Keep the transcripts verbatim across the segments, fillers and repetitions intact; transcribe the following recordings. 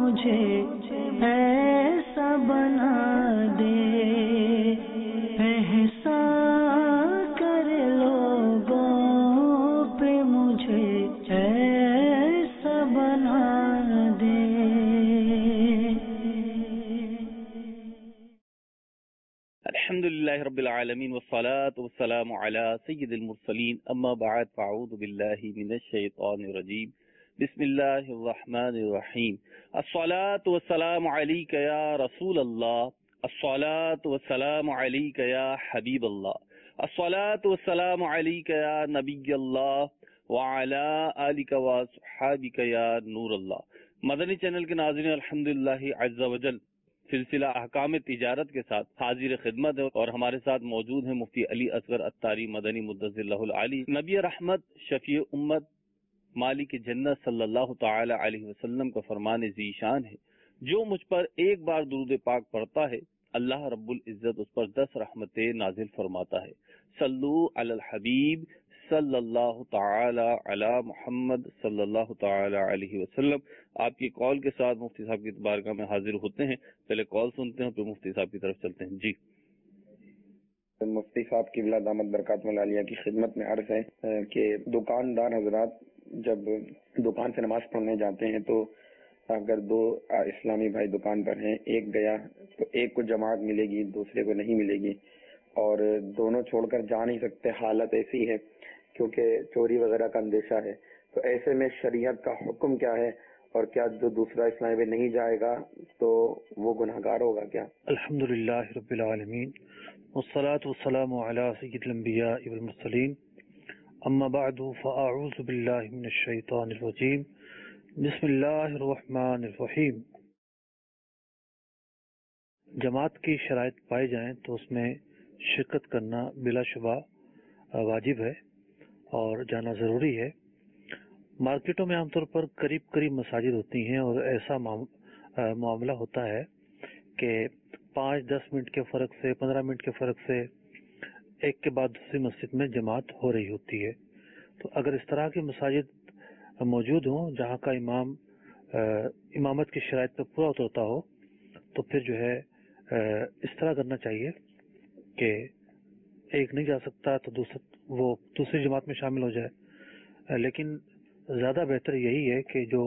مجھے ایسا بنا دے، احسان کر لوگوں پہ مجھے ایسا بنا دے۔ الحمدللہ رب العالمین والصلاة والسلام علی سید المرسلین، اما بعد فاعوذ باللہ من الشیطان الرجیم، بسم اللہ الرحمن الرحیم۔ الصلاة والسلام علیک یا رسول اللہ، الصلاة والسلام علیک یا حبیب اللہ، الصلاة والسلام علیک یا نبی اللہ وعلی آلک واصحابک یا نور اللہ۔ مدنی چینل کے ناظرین، الحمدللہ عز وجل سلسلہ احکام تجارت کے ساتھ حاضر خدمت ہے، اور ہمارے ساتھ موجود ہیں مفتی علی اصغر اتاری مدنی مدثر اللہ العالی۔ نبی رحمت شفیع امت مالک جنت صلی اللہ تعالی علیہ وسلم کا فرمان ذی شان ہے، جو مجھ پر ایک بار درود پاک پڑھتا ہے اللہ رب العزت اس پر دس رحمتیں نازل فرماتا ہے۔ صلو علی الحبیب صلی اللہ تعالی علی محمد صلی اللہ تعالی علیہ وسلم۔ آپ کی کال کے ساتھ مفتی صاحب کی بارگاہ میں حاضر ہوتے ہیں۔ پہلے کال سنتے ہیں پھر مفتی صاحب کی طرف چلتے ہیں۔ جی مفتی صاحب کی بلا دامت برکات ملالیہ کی خدمت میں عرض ہے کہ دکاندار حضرات جب دکان سے نماز پڑھنے جاتے ہیں تو اگر دو اسلامی بھائی دکان پر ہیں، ایک گیا تو ایک کو جماعت ملے گی، دوسرے کو نہیں ملے گی، اور دونوں چھوڑ کر جا نہیں سکتے، حالت ایسی ہے کیونکہ چوری وغیرہ کا اندیشہ ہے، تو ایسے میں شریعت کا حکم کیا ہے، اور کیا جو دوسرا اسلامی بھائی نہیں جائے گا تو وہ گناہگار ہوگا کیا؟ الحمدللہ رب العالمین والصلاة والسلام علی سید الانبیاء والمرسلین، اما بعد فاعوذ باللہ من الشیطان الرجیم، بسم اللہ الرحمن الرحیم۔ جماعت کی شرائط پائی جائیں تو اس میں شرکت کرنا بلا شبہ واجب ہے اور جانا ضروری ہے۔ مارکیٹوں میں عام طور پر قریب قریب مساجد ہوتی ہیں، اور ایسا معاملہ ہوتا ہے کہ پانچ دس منٹ کے فرق سے، پندرہ منٹ کے فرق سے ایک کے بعد دوسری مسجد میں جماعت ہو رہی ہوتی ہے۔ تو اگر اس طرح کی مساجد موجود ہوں جہاں کا امام امامت کی شرائط پہ پورا اترتا ہو، تو پھر جو ہے اس طرح کرنا چاہیے کہ ایک نہیں جا سکتا تو دوسرا وہ دوسری جماعت میں شامل ہو جائے۔ لیکن زیادہ بہتر یہی ہے کہ جو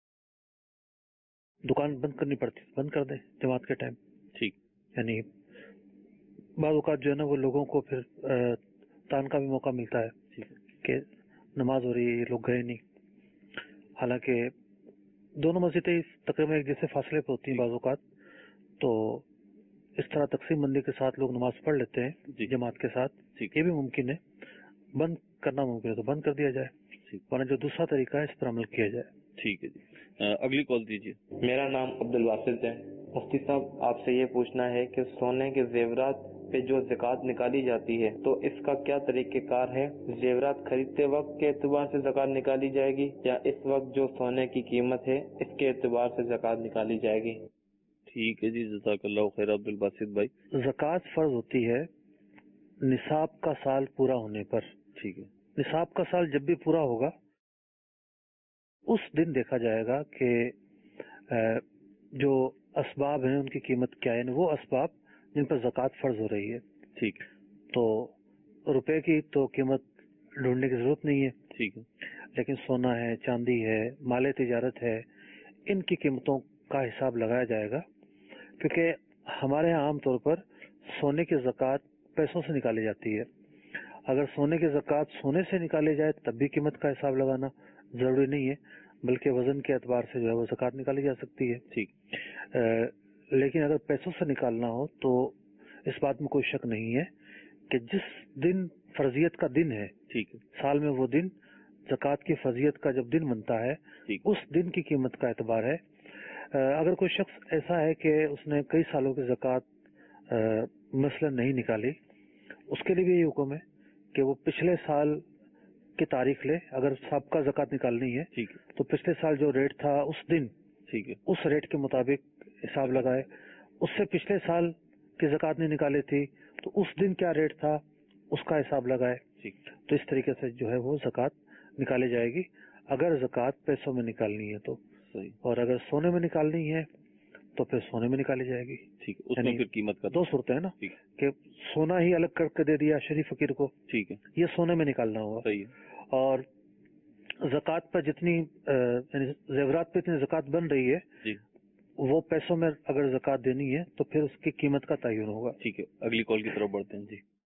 دکان بند کرنی پڑتی بند کر دیں جماعت کے ٹائم، ٹھیک، یعنی بعض اوقات جو ہے نا وہ لوگوں کو پھر تان کا بھی موقع ملتا ہے کہ نماز ہو رہی ہے یہ لوگ گئے نہیں، حالانکہ دونوں مسجدیں تقریباً ایک جیسے فاصلے پہ ہوتی ہیں بعض اوقات، تو اس طرح تقسیم بندی کے ساتھ لوگ نماز پڑھ لیتے ہیں جماعت کے ساتھ، یہ بھی ممکن ہے۔ بند کرنا ممکن ہے تو بند کر دیا جائے، ورنہ جو دوسرا طریقہ ہے اس پر عمل کیا جائے۔ ٹھیک ہے جی، اگلی کال دیجیے۔ میرا نام عبد الواسط ہے۔ مفتی صاحب آپ سے یہ پوچھنا ہے کہ سونے کے زیورات پہ جو زکوٰۃ نکالی جاتی ہے تو اس کا کیا طریقہ کار ہے؟ زیورات خریدتے وقت کے اعتبار سے زکوٰۃ نکالی جائے گی یا اس وقت جو سونے کی قیمت ہے اس کے اعتبار سے زکوٰۃ نکالی جائے گی؟ ٹھیک ہے جی، جزاک اللہ خیر عبد الباسط بھائی۔ زکوٰۃ فرض ہوتی ہے نصاب کا سال پورا ہونے پر۔ ٹھیک ہے، نصاب کا سال جب بھی پورا ہوگا اس دن دیکھا جائے گا کہ جو اسباب ہیں ان کی قیمت کیا ہے، یعنی وہ اسباب جن پر زکوٰۃ فرض ہو رہی ہے۔ ٹھیک، تو روپے کی تو قیمت ڈھونڈنے کی ضرورت نہیں ہے، ٹھیک ہے، لیکن سونا ہے، چاندی ہے، مال تجارت ہے، ان کی قیمتوں کا حساب لگایا جائے گا، کیونکہ ہمارے یہاں عام طور پر سونے کی زکوٰۃ پیسوں سے نکالی جاتی ہے۔ اگر سونے کی زکوٰۃ سونے سے نکالے جائے تب بھی قیمت کا حساب لگانا ضروری نہیں ہے، بلکہ وزن کے اعتبار سے جو ہے وہ زکوٰۃ نکالی جا سکتی ہے۔ ٹھیک، لیکن اگر پیسوں سے نکالنا ہو تو اس بات میں کوئی شک نہیں ہے کہ جس دن فرضیت کا دن ہے، ٹھیک ہے، سال میں وہ دن زکوٰۃ کی فرضیت کا جب دن بنتا ہے اس دن کی قیمت کا اعتبار ہے۔ اگر کوئی شخص ایسا ہے کہ اس نے کئی سالوں کی زکوٰۃ مثلا نہیں نکالی، اس کے لیے بھی یہ حکم ہے کہ وہ پچھلے سال کی تاریخ لے۔ اگر سابقہ زکوٰۃ نکالنی ہے تو پچھلے سال جو ریٹ تھا اس دن، ٹھیک ہے، اس ریٹ کے مطابق حساب لگائے۔ اس سے پچھلے سال کی زکوٰۃ نہیں نکالی تھی تو اس دن کیا ریٹ تھا اس کا حساب لگائے۔ تو اس طریقے سے جو ہے وہ زکوٰۃ نکالی جائے گی اگر زکوٰۃ پیسوں میں نکالنی ہے تو۔ صحیح. اور اگر سونے میں نکالنی ہے تو پھر سونے میں نکالی جائے گی. ٹھیک ہے. اس میں پھر قیمت کا دو صورتیں ہیں نا ٹھیک کہ سونا ہی الگ کر کے دے دیا شریف فقیر کو, ٹھیک ہے, یہ سونے میں نکالنا ہوگا. صحیح ہے. اور زکوٰۃ پر جتنی یعنی زیورات پہ اتنی زکوٰۃ بن رہی ہے جی, وہ پیسوں میں اگر زکوٰۃ دینی ہے تو پھر اس کی قیمت کا تعین ہوگا. ٹھیک ہے. اگلی کال کی طرف بڑھتے ہیں. جی,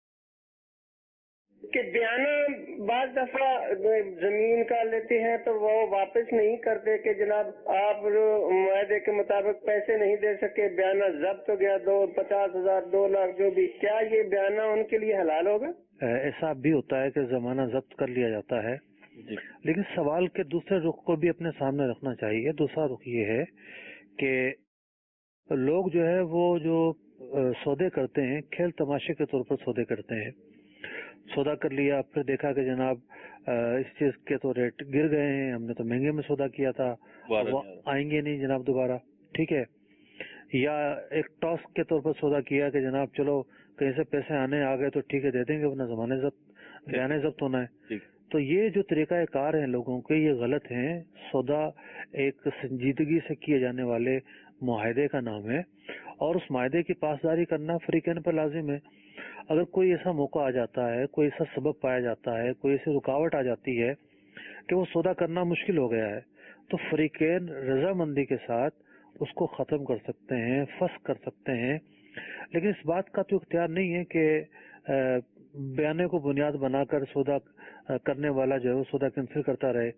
کہ بیانہ بعض دفعہ زمین کا لیتے ہیں تو وہ واپس نہیں کرتے کہ جناب آپ معاہدے کے مطابق پیسے نہیں دے سکے, بیانہ ضبط ہو گیا, دو پچاس ہزار دو لاکھ جو بھی, کیا یہ بیانہ ان کے لیے حلال ہوگا؟ ایسا بھی ہوتا ہے کہ زمانہ ضبط کر لیا جاتا ہے جی, لیکن سوال کے دوسرے رخ کو بھی اپنے سامنے رکھنا چاہیے. دوسرا رخ یہ ہے کہ لوگ جو ہے وہ جو سودے کرتے ہیں کھیل تماشے کے طور پر سودے کرتے ہیں. سودا کر لیا, پھر دیکھا کہ جناب اس چیز کے تو ریٹ گر گئے ہیں, ہم نے تو مہنگے میں سودا کیا تھا, وہ آئیں گے نہیں جناب دوبارہ. ٹھیک ہے. یا ایک ٹاس کے طور پر سودا کیا کہ جناب چلو کہیں سے پیسے آنے آ گئے تو ٹھیک ہے دے دیں گے, ورنہ زمانے ضبط بیانے ضبط ہونا ہے. تو یہ جو طریقہ کار ہیں لوگوں کے یہ غلط ہیں. سودا ایک سنجیدگی سے کیے جانے والے معاہدے کا نام ہے اور اس معاہدے کی پاسداری کرنا فریقین پر لازم ہے. اگر کوئی ایسا موقع آ جاتا ہے, کوئی ایسا سبب پایا جاتا ہے, کوئی ایسی رکاوٹ آ جاتی ہے کہ وہ سودا کرنا مشکل ہو گیا ہے تو فریقین رضامندی کے ساتھ اس کو ختم کر سکتے ہیں, فسخ کر سکتے ہیں. لیکن اس بات کا تو اختیار نہیں ہے کہ بیانے کو بنیاد بنا کر سودا کرنے والا جو ہے وہ سودا کینسل کرتا رہے.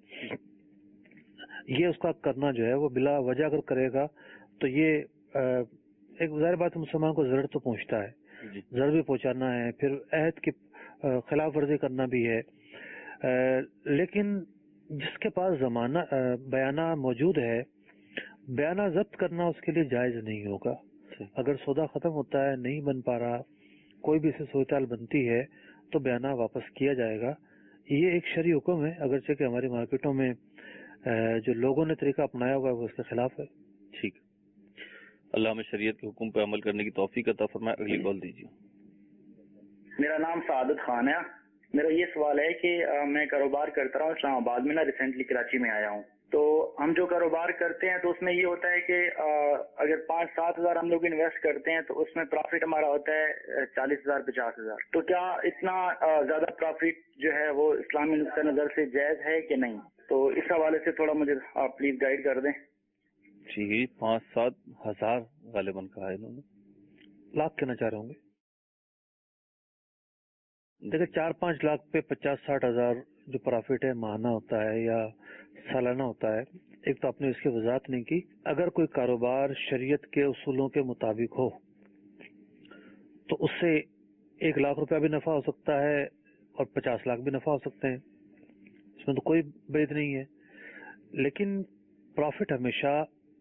یہ اس کا کرنا جو ہے وہ بلا وجہ اگر کرے گا تو یہ ایک ظاہر بات مسلمان کو ضرر تو پہنچتا ہے, ضرر بھی پہنچانا ہے, پھر عہد کی خلاف ورزی کرنا بھی ہے. لیکن جس کے پاس زمانہ بیانہ موجود ہے, بیانہ ضبط کرنا اس کے لیے جائز نہیں ہوگا. اگر سودا ختم ہوتا ہے, نہیں بن پا رہا, کوئی بھی اسے صورتحال بنتی ہے تو بیانہ واپس کیا جائے گا. یہ ایک شرعی حکم ہے, اگرچہ کہ ہماری مارکیٹوں میں جو لوگوں نے طریقہ اپنایا ہوا ہے وہ اس کے خلاف ہے. ٹھیک, اللہ ہمیں شریعت کے حکم پہ عمل کرنے کی توفیق عطا فرمائے. اگلی کال دیجیے. میرا نام سعادت خان ہے. میرا یہ سوال ہے کہ میں کاروبار کرتا رہا ہوں اسلام آباد میں نا, ریسنٹلی کراچی میں آیا ہوں. تو ہم جو کاروبار کرتے ہیں تو اس میں یہ ہوتا ہے کہ اگر پانچ سات ہزار ہم لوگ انویسٹ کرتے ہیں تو اس میں پروفٹ ہمارا ہوتا ہے چالیس ہزار پچاس ہزار. تو کیا اتنا زیادہ پروفٹ جو ہے وہ اسلامی نقطہ نظر سے جائز ہے کہ نہیں؟ تو اس حوالے سے تھوڑا مجھے آپ پلیز گائیڈ کر دیں. جی, پانچ سات ہزار غالباً کہا ہے انہوں نے, لاکھ کہنا چاہ رہے ہوں گے. دیکھیں چار پانچ لاکھ پہ پچاس ساٹھ ہزار جو پروفٹ ہے ماہانہ ہوتا ہے یا سالانہ ہوتا ہے. ایک تو آپ نے اس کی وضاحت نہیں کی. اگر کوئی کاروبار شریعت کے اصولوں کے مطابق ہو تو اس سے ایک لاکھ روپیہ بھی نفع ہو سکتا ہے اور پچاس لاکھ بھی نفع ہو سکتے ہیں, اس میں تو کوئی بعید نہیں ہے. لیکن پروفٹ ہمیشہ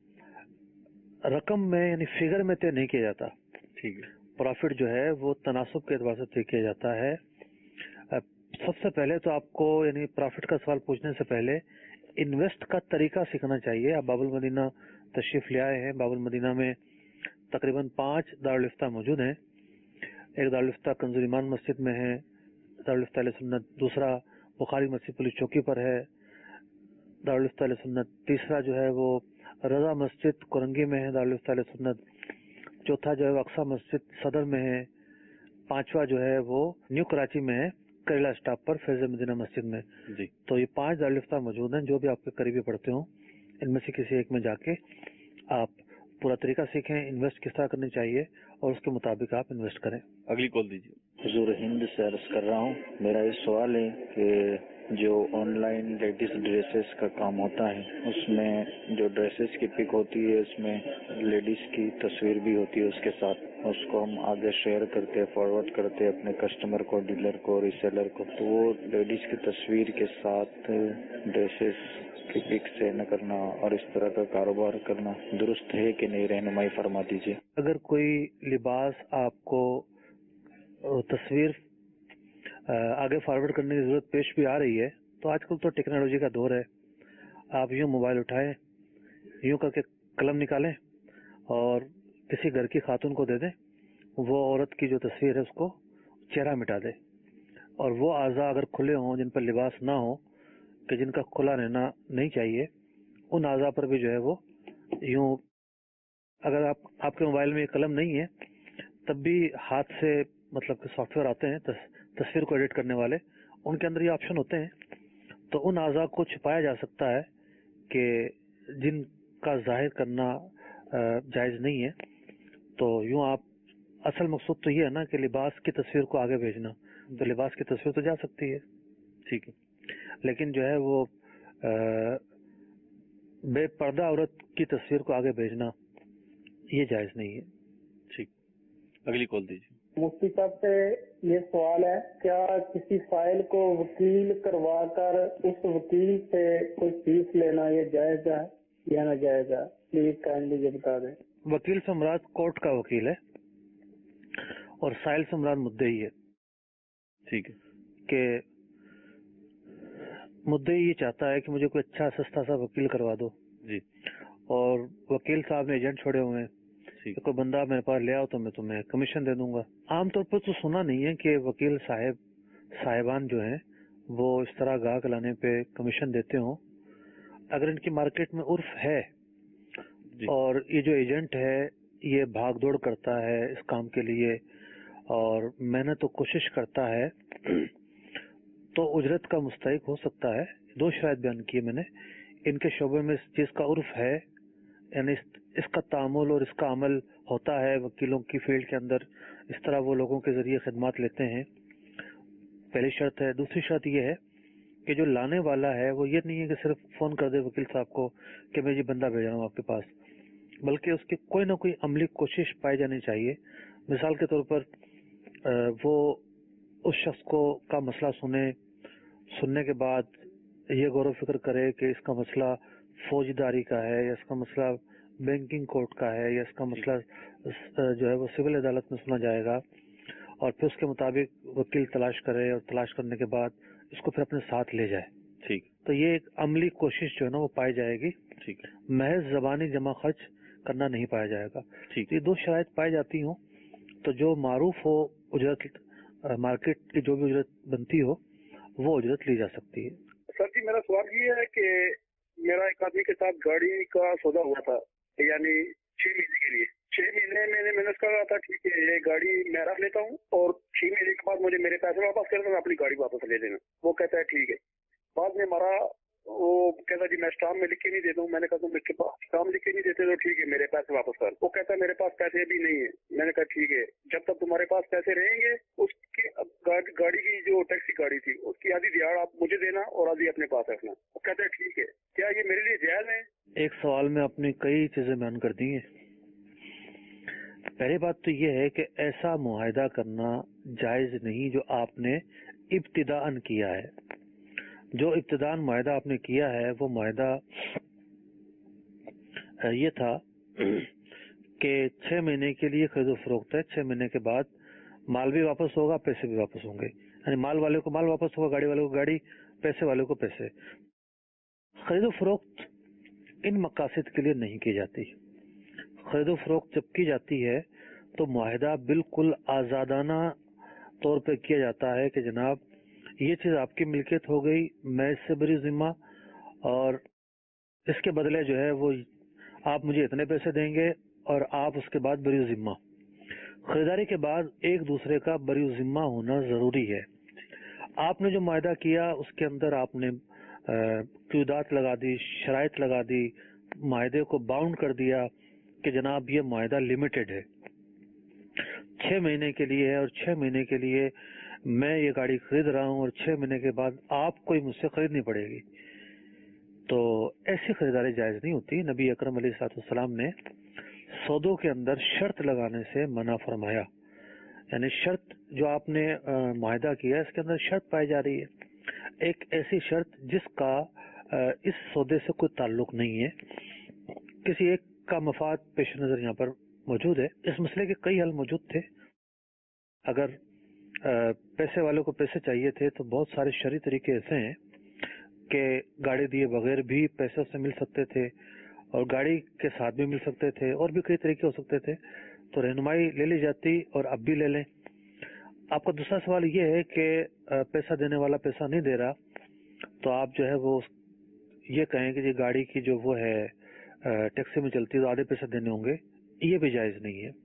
رقم میں یعنی فگر میں طے نہیں کیا جاتا. ٹھیک ہے. پروفٹ جو ہے وہ تناسب کے اعتبار سے طے کیا جاتا ہے. سب سے پہلے تو آپ کو یعنی پروفٹ کا سوال پوچھنے سے پہلے انویسٹ کا طریقہ سیکھنا چاہیے. آپ باب المدینہ تشریف لے آئے ہیں. باب المدینہ میں تقریباً پانچ دارالفتہ موجود ہیں. ایک دارالفتہ کنز ایمان مسجد میں ہے, دارالفتہ اہل سنت. دوسرا بخاری مسجد پولیس چوکی پر ہے, دارالفتہ اہل سنت. تیسرا جو ہے وہ رضا مسجد کورنگی میں ہے, دارالفتہ اہل سنت. چوتھا جو ہے اقصی مسجد صدر میں ہے. پانچواں جو ہے وہ نیو کراچی میں ہے, کریلا اسٹاپ پر فیض مدینہ مسجد میں. جی, تو یہ پانچ دارالفتہ موجود ہیں. جو بھی آپ کے قریبی پڑھتے ہوں ان میں سے کسی ایک میں جا کے آپ پورا طریقہ سیکھیں, انویسٹ کس طرح کرنی چاہیے اور اس کے مطابق آپ انویسٹ کریں. اگلی کال دیجیے. حضور ہند سے عرض کر رہا ہوں. میرا یہ سوال ہے کہ جو آن لائن لیڈیز ڈریسز کا کام ہوتا ہے اس میں جو ڈریسز کی پک ہوتی ہے اس میں لیڈیز کی تصویر بھی ہوتی ہے اس کے ساتھ. اس کو ہم آگے شیئر کرتے فارورڈ کرتے اپنے کسٹمر کو, ڈیلر کو, ریسیلر کو. تو وہ لیڈیز کی تصویر کے ساتھ ڈریسز کی پک سے نہ کرنا اور اس طرح کا کاروبار کرنا درست ہے کہ نہیں, رہنمائی فرما دیجیے. اگر کوئی لباس آپ کو تصویر آگے فارورڈ کرنے کی ضرورت پیش بھی آ رہی ہے تو آج کل تو ٹیکنالوجی کا دور ہے. آپ یوں موبائل اٹھائیں, یوں کر کے قلم نکالیں اور کسی گھر کی خاتون کو دے دیں. وہ عورت کی جو تصویر ہے اس کو چہرہ مٹا دے, اور وہ اعضاء اگر کھلے ہوں جن پر لباس نہ ہو کہ جن کا کھلا رہنا نہیں چاہیے उन आज़ा पर भी जो है वो यूं, अगर आप आपके मोबाइल में कलम नहीं है तब भी हाथ से, मतलब कि सॉफ्टवेयर आते हैं तस, तस्वीर को एडिट करने वाले, उनके अंदर ये ऑप्शन होते हैं, तो उन आज़ा को छुपाया जा सकता है कि जिनका जाहिर करना जायज़ नहीं है। तो यूं आप, असल मकसूद तो ये है ना कि लिबास की तस्वीर को आगे भेजना, तो लिबास की तस्वीर तो जा सकती है, ठीक है, लेकिन जो है वो बेपर्दा औरत की तस्वीर को आगे भेजना ये जायज़ नहीं है। ठीक, अगली कॉल दीजिए। मुफ्ती साहब से ये सवाल है, क्या किसी फाइल को वकील करवा कर उस वकील से कोई फीस लेना ये जायज है या ना जायज है? प्लीज काइंडली ये बता दें। वकील से मुराद कोर्ट का वकील है और साइल से मुराद मुद्दई है। ठीक है, कि मुद्दई ये चाहता है कि मुझे कोई अच्छा सस्ता सा वकील करवा दो जी, और वकील साहब ने एजेंट छोड़े हुए हैं, तो कोई बंदा मेरे पास ले आओ तो मैं तुम्हें कमीशन दे दूंगा। आमतौर पर तो सुना नहीं है कि वकील साहब साहिबान जो हैं वो इस तरह गाहक लाने पे कमीशन देते हों। अगर इनकी मार्केट में उर्फ है और ये जो एजेंट है ये भाग दौड़ करता है इस काम के लिए और मैंने तो कोशिश करता है तो उजरत का मुस्तहिक हो सकता है। दो शराइत बयान किए मैंने, इनके शोबे में इस चीज का उर्फ है, यानी इस, इसका तामुल और इसका अमल होता है वकीलों की फील्ड के अंदर, इस तरह वो लोगों के जरिए खिदमत लेते हैं, पहली शर्त है। दूसरी शर्त ये है कि जो लाने वाला है वो ये नहीं है कि सिर्फ फोन कर दे वकील साहब को कि मैं ये बंदा भेज रहा हूँ आपके पास, बल्कि उसकी कोई ना कोई अमली कोशिश पाई जानी चाहिए। मिसाल के तौर पर वो उस शख्स को का मसला सुने, सुनने के बाद ये गौर फिक्र करे कि इसका मसला फौजदारी का है या इसका मसला बैंकिंग कोर्ट का है या इसका मसला जो है वो सिविल अदालत में सुना जाएगा, और फिर उसके मुताबिक वकील तलाश करे और तलाश करने के बाद इसको फिर अपने साथ ले जाए। ठीक, तो ये एक अमली कोशिश जो है ना वो पाई जाएगी। ठीक, महज जबानी जमा खर्च करना नहीं पाया जाएगा। ठीक, ये दो शराइत पाई जाती हो तो जो मारूफ हो उजरत, मार्केट की जो भी उजरत बनती हो वो उजरत ली जा सकती है। सर जी, मेरा सवाल ये है कि मेरा एक आदमी के साथ गाड़ी का सौदा हुआ था, यानी छह महीने के लिए। छह महीने मैंने मैनेज कर रहा था, ठीक है, ये गाड़ी मैं रख लेता हूँ और छह महीने के बाद मुझे मेरे पैसे वापस कर देना, अपनी गाड़ी वापस ले लेना। वो कहता है ठीक है। बाद में हमारा वो कहता जी मैं स्टाम्प में लिख के नहीं देता हूँ। मैंने कहा तुम इसके पास स्टाम्प लिख के नहीं देते तो ठीक है, मेरे पैसे वापस कर। वो कहता है मेरे पास पैसे अभी नहीं है। मैंने कहा ठीक है, जब तक तुम्हारे पास पैसे रहेंगे उसकी गाड़ी, गाड़ी की जो टैक्सी गाड़ी थी उसकी आधी दिहाड़ आप मुझे देना और आधी अपने पास रखना। वो कहता है ठीक है। क्या ये मेरे लिए जायज है? एक सवाल में आपने कई चीजें बयान कर दी हैं। पहली बात तो ये है कि ऐसा मुआहिदा करना जायज नहीं जो आपने इब्तिदाअन किया है। जो इब्तिदाअन मुआहिदा आपने किया है वो मुआहिदा ये था कि छह महीने के लिए खरीदो फरोख्त है, छह महीने के बाद माल भी वापस होगा, पैसे भी वापस होंगे, यानी माल वाले को माल वापस होगा, गाड़ी वाले को गाड़ी, पैसे वाले को पैसे। खरीदो फरोख्त इन मकासद के लिए नहीं की जाती। खरीदो फरोख्त जब की जाती है तो मुआहिदा बिल्कुल आजादाना तौर पे किया जाता है कि जनाब ये चीज आपकी मिल्कियत हो गई, मैं इससे बरी जिम्मा, और इसके बदले जो है वो आप मुझे इतने पैसे देंगे और आप उसके बाद बरी जिम्मा। खरीदारी के बाद एक दूसरे का बरी जिम्मा होना जरूरी है। आपने जो मुआहिदा किया उसके अंदर आपने क़यादात लगा दी, शराइत लगा दी, मुआहिदे को बाउंड कर दिया कि जनाब ये मुआहिदा लिमिटेड है, छह महीने के लिए है और छह महीने के लिए मैं ये गाड़ी खरीद रहा हूँ और छह महीने के बाद आपको ही मुझसे खरीदनी पड़ेगी। तो ऐसी खरीदारी जायज नहीं होती। नबी अकरम अलैहिस्सलाम ने सौदों के अंदर शर्त लगाने से मना फरमाया, यानी शर्त जो आपने मुआहिदा किया इसके अंदर शर्त पाई जा रही है, एक ऐसी शर्त जिसका आ, इस सौदे से कोई ताल्लुक नहीं है, किसी एक का मफाद पेश नजर यहाँ पर मौजूद है। इस मसले के कई हल मौजूद थे। अगर आ, पैसे वालों को पैसे चाहिए थे तो बहुत सारे शरई तरीके ऐसे हैं कि गाड़ी दिए बगैर भी पैसे से मिल सकते थे और गाड़ी के साथ भी मिल सकते थे, और भी कई तरीके हो सकते थे। तो रहनुमाई ले ली जाती और अब भी ले लें। आपका दूसरा सवाल ये है कि पैसा देने वाला पैसा नहीं दे रहा तो आप जो है वो یہ کہیں کہ یہ گاڑی کی جو وہ ہے ٹیکسی میں چلتی ہے تو آدھے پیسے دینے ہوں گے، یہ بھی جائز نہیں ہے.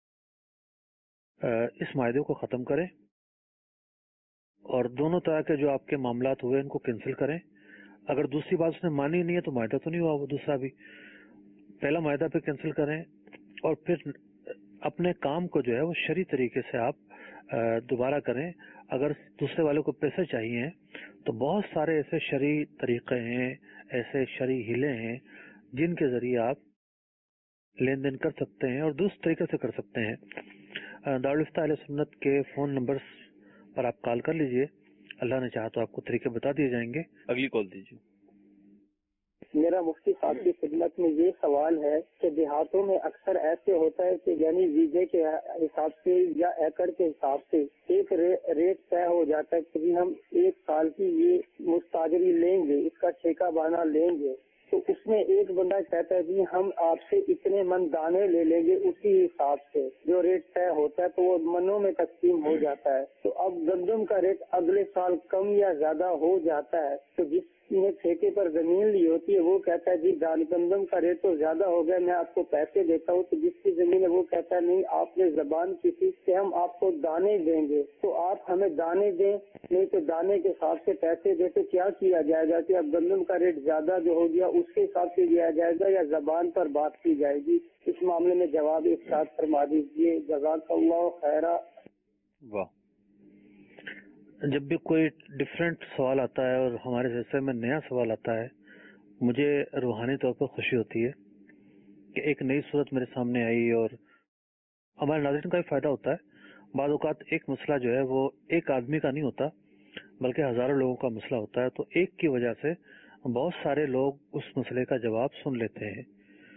اس معاہدے کو ختم کریں اور دونوں طرح کے جو آپ کے معاملات ہوئے ان کو کینسل کریں. اگر دوسری بات اس نے مانی نہیں ہے تو معاہدہ تو نہیں ہوا وہ دوسرا بھی. پہلا معاہدہ پہ کینسل کریں اور پھر اپنے کام کو جو ہے وہ شرعی طریقے سے آپ دوبارہ کریں. اگر دوسرے والے کو پیسے چاہیے تو بہت سارے ایسے شرعی طریقے ہیں، ایسے شرعی ہیلے ہیں جن کے ذریعے آپ لین دین کر سکتے ہیں اور درست طریقے سے کر سکتے ہیں. دارالفتہ اہل سنت کے فون نمبرز پر آپ کال کر لیجئے، اللہ نے چاہا تو آپ کو طریقے بتا دیے جائیں گے. اگلی کال دیجیے. میرا مفتی صاحب کی خدمت میں یہ سوال ہے کہ دیہاتوں میں اکثر ایسے ہوتا ہے کہ یعنی ویزے کے حساب سے یا ایکڑ کے حساب سے ایک ریٹ طے ہو جاتا ہے کہ ہم ایک سال کی یہ مستاجری لیں گے، اس کا ٹھیکہ بانا لیں گے. تو اس میں ایک بندہ کہتا ہے جی ہم آپ سے اتنے من دانے لے لیں گے، اسی حساب سے جو ریٹ طے ہوتا ہے تو وہ منوں میں تقسیم ہو جاتا ہے. تو اب گندم کا ریٹ اگلے سال کم یا زیادہ ہو جاتا ہے تو جس نے ٹھیکے پر زمین لی ہوتی ہے وہ کہتا ہے جی دان گندم کا ریٹ تو زیادہ ہو گیا، میں آپ کو پیسے دیتا ہوں. تو جس کی زمین ہے وہ کہتا ہے نہیں، آپ نے زبان کی تھی کہ ہم آپ کو دانے دیں گے تو آپ ہمیں دانے دیں، نہیں تو دانے کے حساب سے پیسے دے. تو کیا کیا جائے گا کہ اب گندم کا ریٹ زیادہ جو ہو گیا اس کے حساب سے دیا جائے گا یا زبان پر بات کی جائے گی؟ اس معاملے میں جواب ارشاد فرما دیجیے. جزاک اللہ خیرہ. واہ، جب بھی کوئی ڈفرینٹ سوال آتا ہے اور ہمارے سلسلے میں نیا سوال آتا ہے مجھے روحانی طور پر خوشی ہوتی ہے کہ ایک نئی صورت میرے سامنے آئی اور ہمارے ناظرین کا بھی فائدہ ہوتا ہے. بعض اوقات ایک مسئلہ جو ہے وہ ایک آدمی کا نہیں ہوتا بلکہ ہزاروں لوگوں کا مسئلہ ہوتا ہے، تو ایک کی وجہ سے بہت سارے لوگ اس مسئلے کا جواب سن لیتے ہیں.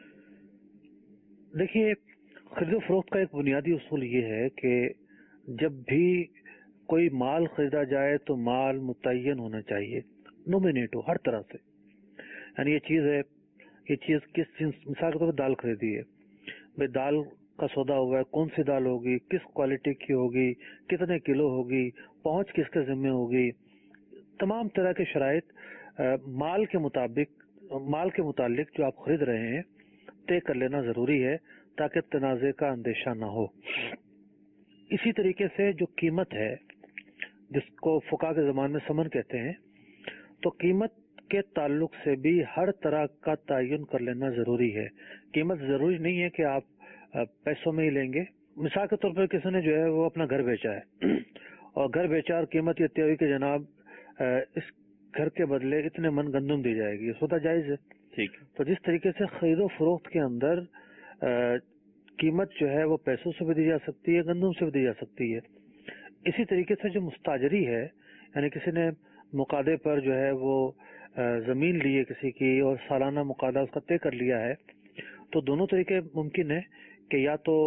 دیکھیے، خرید و فروخت کا ایک بنیادی اصول یہ ہے کہ جب بھی کوئی مال خریدا جائے تو مال متعین ہونا چاہیے، نومینیٹ ہو ہر طرح سے. یعنی یہ چیز ہے، یہ چیز کس چیز، مثال کے طور پر دال خریدی ہے، بھائی دال کا سودا ہوا ہے، کون سی دال ہوگی، کس کوالٹی کی ہوگی، کتنے کلو ہوگی، پہنچ کس کے ذمہ ہوگی، تمام طرح کے شرائط مال کے مطابق مال کے متعلق جو آپ خرید رہے ہیں طے کر لینا ضروری ہے تاکہ تنازع کا اندیشہ نہ ہو. اسی طریقے سے جو قیمت ہے جس کو فقہ کے زبان میں ثمن کہتے ہیں، تو قیمت کے تعلق سے بھی ہر طرح کا تعین کر لینا ضروری ہے. قیمت ضروری نہیں ہے کہ آپ پیسوں میں ہی لیں گے. مثال کے طور پر کسی نے جو ہے وہ اپنا گھر بیچا ہے اور گھر بیچا اور قیمت یہ طے ہوئی کہ جناب اس گھر کے بدلے اتنے من گندم دی جائے گی، سودا جائز ہے. ٹھیک. تو جس طریقے سے خرید و فروخت کے اندر قیمت جو ہے وہ پیسوں سے بھی دی جا سکتی ہے، گندم سے بھی دی جا سکتی ہے. اسی طریقے سے جو مستاجری ہے، یعنی کسی نے مقادے پر جو ہے وہ زمین لی ہے کسی کی اور سالانہ مقادہ اس کا طے کر لیا ہے، تو دونوں طریقے ممکن ہے کہ یا تو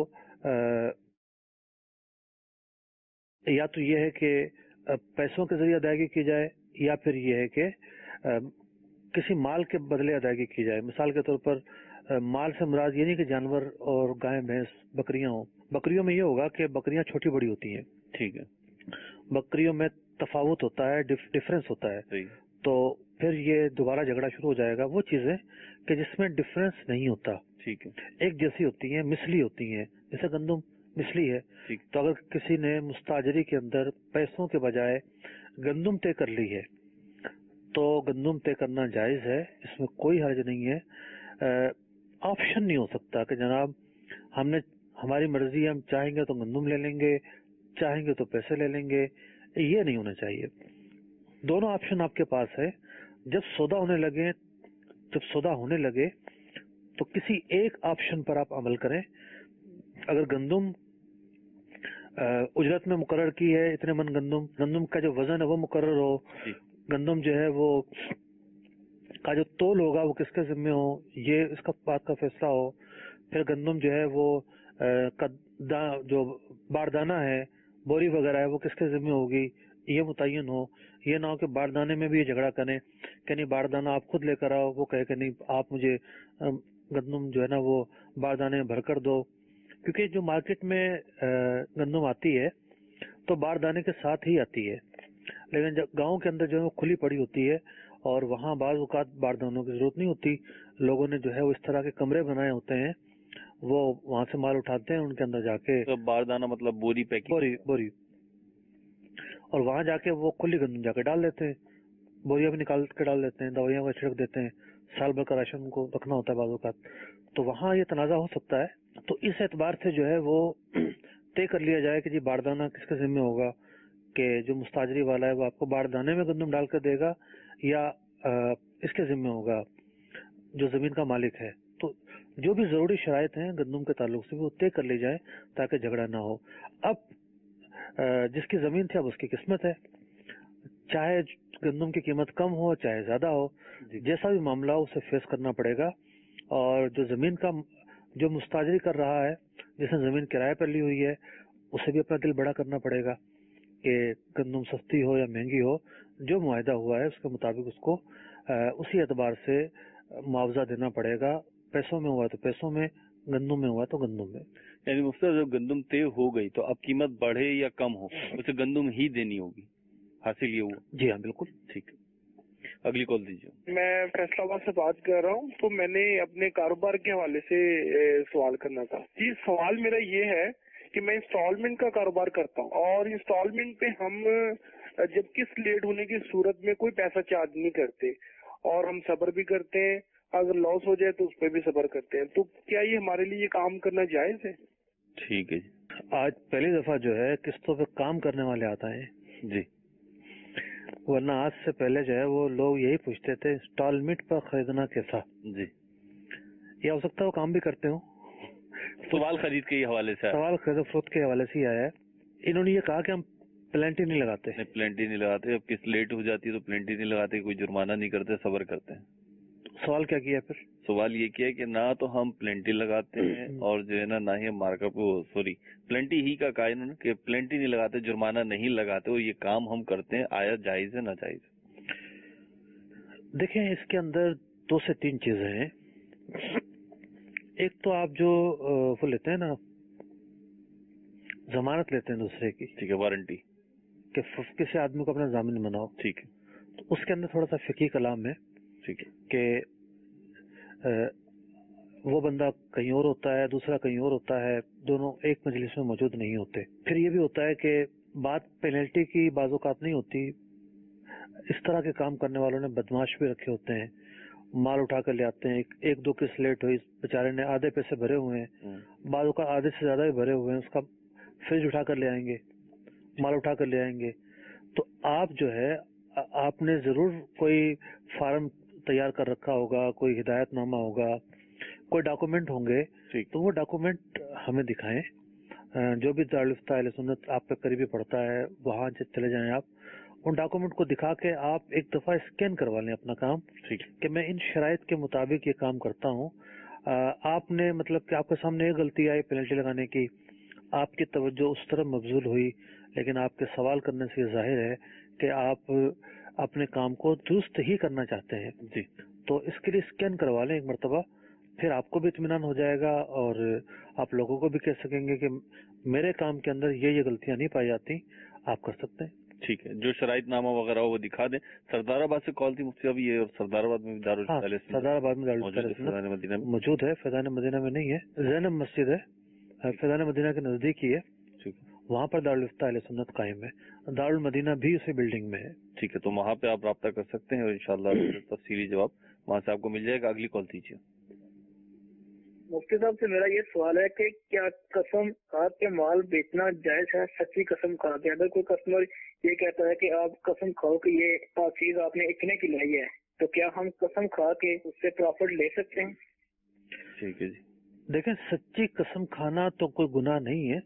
یا تو یہ ہے کہ پیسوں کے ذریعے ادائیگی کی جائے یا پھر یہ ہے کہ کسی مال کے بدلے ادائیگی کی جائے. مثال کے طور پر مال سے مراد یہ نہیں کہ جانور اور گائے بھینس بکریاں ہوں. بکریوں میں یہ ہوگا کہ بکریاں چھوٹی بڑی ہوتی ہیں. ٹھیک ہے. بکریوں میں تفاوت ہوتا ہے، ڈفرینس ہوتا ہے. تو پھر یہ دوبارہ جھگڑا شروع ہو جائے گا. وہ چیزیں کہ جس میں ڈفرینس نہیں ہوتا، ٹھیک ہے، ایک جیسی ہوتی ہیں، مثلی ہوتی ہیں، جیسے گندم مثلی ہے. تو اگر کسی نے مستاجری کے اندر پیسوں کے بجائے گندم طے کر لی ہے تو گندم طے کرنا جائز ہے، اس میں کوئی حرج نہیں ہے. آپشن نہیں ہو سکتا کہ جناب ہم نے ہماری مرضی، ہم چاہیں گے تو گندم لے لیں گے، چاہیں گے تو پیسے لے لیں گے. یہ نہیں ہونا چاہیے. دونوں آپشن آپ کے پاس ہے. جب سودا ہونے لگے جب سودا ہونے لگے تو کسی ایک آپشن پر آپ عمل کریں. اگر گندم اجرت میں مقرر کی ہے اتنے من گندم، گندم کا جو وزن ہے وہ مقرر ہو، گندم جو ہے وہ کا جو تول ہوگا وہ کس کے ذمہ ہو، یہ اس کا بات کا فیصلہ ہو. پھر گندم جو ہے وہ جو باردانہ ہے، بوری وغیرہ ہے، وہ کس کے ذمہ ہوگی، یہ متعین ہو. یہ نہ ہو کہ باردانے میں بھی یہ جھگڑا کریں کہ نہیں باردانہ آپ خود لے کر آؤ، وہ کہے کہ نہیں آپ مجھے گندم جو ہے نا وہ باردانے میں بھر کر دو. کیونکہ جو مارکیٹ میں گندم آتی ہے تو باردانے کے ساتھ ہی آتی ہے، لیکن جب گاؤں کے اندر جو ہے وہ کھلی پڑی ہوتی ہے اور وہاں بعض اوقات باردانوں کی ضرورت نہیں ہوتی. لوگوں نے جو ہے وہ اس طرح کے کمرے بنائے ہوتے ہیں, وہ وہاں سے مال اٹھاتے ہیں, ان کے اندر جا کے تو باردانہ مطلب بوری پیکنگ, بوری بوری اور وہاں جا کے وہ کھلی گندم جا کے ڈال دیتے ہیں, بوریاں بھی نکال کے ڈال دیتے ہیں, دوائیاں کا چھڑک دیتے ہیں, سال بھر کا راشن کو رکھنا ہوتا ہے بعض اوقات. تو وہاں یہ تنازع ہو سکتا ہے. تو اس اعتبار سے جو ہے وہ طے کر لیا جائے کہ جی باردانہ کس کے ذمہ ہوگا, کہ جو مستاجری والا ہے وہ آپ کو باردانے میں گندم ڈال کر دے گا یا اس کے ذمہ ہوگا جو زمین کا مالک ہے. تو جو بھی ضروری شرائط ہیں گندم کے تعلق سے وہ طے کر لی جائے تاکہ جھگڑا نہ ہو. اب جس کی زمین تھی اب اس کی قسمت ہے, چاہے گندم کی قیمت کم ہو چاہے زیادہ ہو, جیسا بھی معاملہ ہو اسے فیس کرنا پڑے گا. اور جو زمین کا جو مستاجری کر رہا ہے, جس نے زمین کرائے پر لی ہوئی ہے, اسے بھی اپنا دل بڑا کرنا پڑے گا کہ گندم سستی ہو یا مہنگی ہو, جو معاہدہ ہوا ہے اس کے مطابق اس کو اسی اعتبار سے معاوضہ دینا پڑے گا. پیسوں میں ہوا تو پیسوں میں, گندم میں ہوا تو گندم میں. یعنی مفتی صاحب جب گندم طے ہو گئی تو اب قیمت بڑھے یا کم ہو اسے گندم ہی دینی ہوگی, حاصل یہ ہوا؟ جی ہاں بالکل. ٹھیک ہے, اگلی کال دیجیے. میں فیصلہ آباد سے بات کر رہا ہوں. تو میں نے اپنے کاروبار کے حوالے سے سوال کرنا تھا. جی سوال میرا یہ ہے کہ میں انسٹالمنٹ کا کاروبار کرتا ہوں, اور انسٹالمنٹ پہ ہم جب کس لیٹ ہونے کی صورت میں کوئی پیسہ چارج نہیں کرتے, اور ہم صبر بھی کرتے ہیں, اگر لاس ہو جائے تو اس پہ بھی صبر کرتے ہیں. تو کیا یہ ہمارے لیے کام کرنا جائز ہے؟ ٹھیک ہے جی. آج پہلی دفعہ جو ہے قسطوں پہ کام کرنے والے آتا ہے جی, ورنہ آج سے پہلے جو ہے وہ لوگ یہی پوچھتے تھے انسٹالمنٹ پر خریدنا کیسا. جی, یہ ہو سکتا ہے وہ کام بھی کرتے ہوں. سوال خرید کے حوالے سے سوال خرید و فروخت کے حوالے سے ہی آیا ہے. انہوں نے یہ کہا کہ ہم پلینٹی نہیں لگاتے. پلینٹی نہیں لگاتے. اب کس لیٹ ہو جاتی ہے تو پلینٹی نہیں لگاتے, کوئی جرمانہ نہیں کرتے, صبر کرتے ہیں. سوال کیا کیا پھر؟ سوال یہ کیا کہ نہ تو ہم پلینٹی لگاتے ہیں اور جو ہے نا نہ ہی ہم مارکیٹ پہ سوری پلینٹی ہی کا کہا انہوں نے کہ پلینٹی نہیں لگاتے, جرمانہ نہیں لگاتے, اور یہ کام ہم کرتے ہیں. آیا جائز ہے ناجائز؟ دیکھیں اس کے اندر دو سے تین چیزیں ہیں. ایک تو آپ جو وہ لیتے ہیں نا ضمانت لیتے ہیں دوسرے کی, ٹھیک ہے, وارنٹی, کہ کسی آدمی کو اپنا ضامن بناؤ, ٹھیک ہے, تو اس کے اندر تھوڑا سا فقہی کلام ہے. ٹھیک ہے, کہ وہ بندہ کہیں اور ہوتا ہے, دوسرا کہیں اور ہوتا ہے, دونوں ایک مجلس میں موجود نہیں ہوتے. پھر یہ بھی ہوتا ہے کہ بات پینلٹی کی بعض اوقات نہیں ہوتی, اس طرح کے کام کرنے والوں نے بدماش بھی رکھے ہوتے ہیں, مال اٹھا کر لے آتے ہیں. ایک, ایک دو قسط لیٹ ہوئی, بیچارے نے آدھے پیسے بھرے ہوئے ہیں, بعض اوقات آدھے سے زیادہ بھی بھرے ہوئے ہیں, اس کا فریج اٹھا کر لے آئیں گے, مال اٹھا کر لے آئیں گے. تو آپ جو ہے آپ نے ضرور کوئی فارم تیار کر رکھا ہوگا, کوئی ہدایت نامہ ہوگا, کوئی ڈاکومنٹ ہوں گے, تو وہ ڈاکومنٹ ہمیں دکھائیں. جو بھی دارالفتہ اہل سنت آپ کے قریبی پڑتا ہے وہاں چلے جائیں, آپ ان ڈاکومنٹ کو دکھا کے آپ ایک دفعہ اسکین کروا لیں اپنا کام, کہ میں ان شرائط کے مطابق یہ کام کرتا ہوں. آپ نے مطلب کہ آپ کے سامنے ایک غلطی آئی پینلٹی لگانے کی, آپ کی توجہ اس طرف مبذول ہوئی, لیکن آپ کے سوال کرنے سے یہ ظاہر ہے کہ آپ اپنے کام کو درست ہی کرنا چاہتے ہیں. جی, تو اس کے لیے اسکین کروا لیں ایک مرتبہ, پھر آپ کو بھی اطمینان ہو جائے گا اور آپ لوگوں کو بھی کہہ سکیں گے کہ میرے کام کے اندر یہ یہ غلطیاں نہیں پائی جاتی, آپ کر سکتے ہیں. ٹھیک ہے, جو شرائط نامہ وغیرہ ہو وہ دکھا دیں. سردار آباد سے کال تھی مفتی صاحب, یہ اور سردار آباد میں دارالفتہ سردار آباد میں دارالفتہ موجود ہے, فیضان مدینہ میں نہیں ہے. زینب مسجد ہے, فیضان مدینہ کے نزدیک ہی ہے, وہاں پر دارالفتہ اہل سنت قائم ہے. دارالمدینہ بھی اسی بلڈنگ میں ہے. ٹھیک ہے, تو وہاں پہ آپ رابطہ کر سکتے ہیں اور انشاءاللہ تفصیلی جواب وہاں سے آپ کو مل جائے گا. اگلی کال دیجیے. مفتی صاحب سے میرا یہ سوال ہے کہ کیا قسم کھا کے مال بیچنا جائز ہے؟ سچی قسم کھا کے اگر کوئی کسٹمر یہ کہتا ہے کہ آپ قسم کھاؤ کہ یہ چیز آپ نے اتنے کی لائی ہے, تو کیا ہم قسم کھا کے اس سے پروفٹ لے سکتے ہیں؟ ٹھیک ہے جی. دیکھیں سچی قسم کھانا تو کوئی گناہ نہیں ہے,